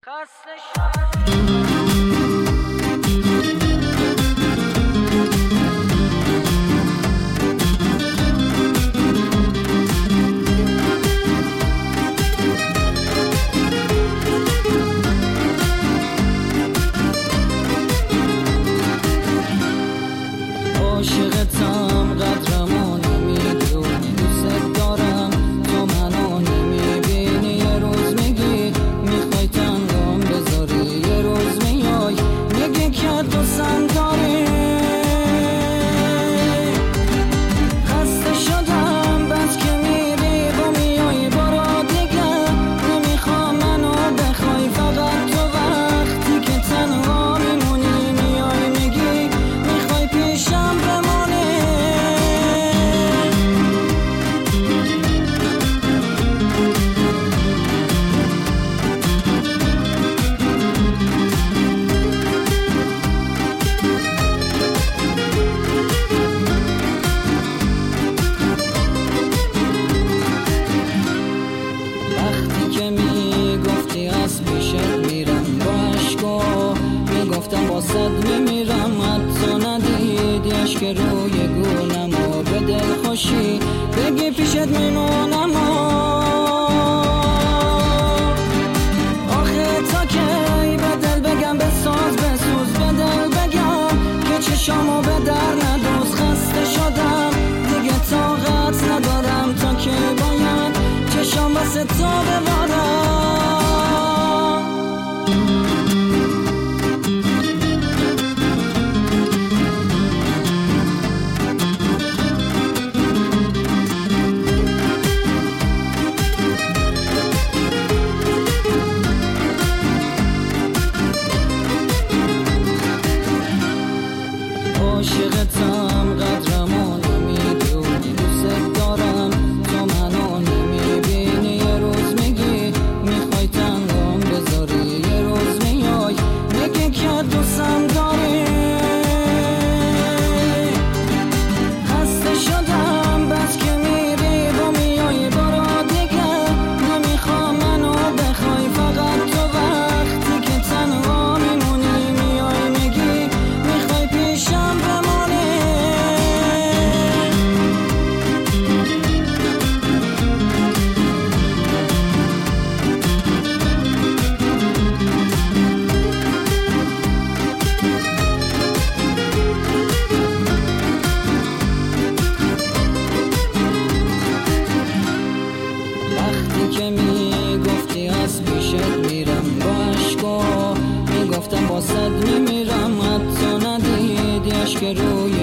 عاشقتم قدرمو نمیدونی، دوست دارم تو منو نمیبینی. یه روز میگی میخوای تنگام بذاری، یه روز میای میگی که دوستم داری. خسته شدم بس که میری و میای، برو دیگه نمیخوام منو بخوای. فقط تو وقتی که تنها میمونی میای میگی میخوای پیشم بمونی. وقتی که میگفتی از پیشت میرم با عشقا، میگفتم باست میمیرم، حتی ندیدی عشق روی گونم و به دل خوشی بگی پیشت میمونم. آخه تا کی به دل بگم بساز بسوز، به دل بگم که چشامو به در ندوز. خسته شدم دیگه طاقت ندارم، تا که باید چشام واسه تو ببارم. عاشقتم قدرمو نمیدونی، دوست دارم تو منو نمیبینی. یه روز میگی میخوای تنگام بذاری، یه روز میای میگی که دوستم داری. خسته شدم بس که میری و میای، برو دیگه نمیخوام منو بخوای. فقط تو وقتی که تنها میمونی میای میگی میخوای پیشم بمونی. وقتی که میگفتی از پیشت میرم با عشقا، میگفتم باست میمیرم، حتی ندیدی عشق روی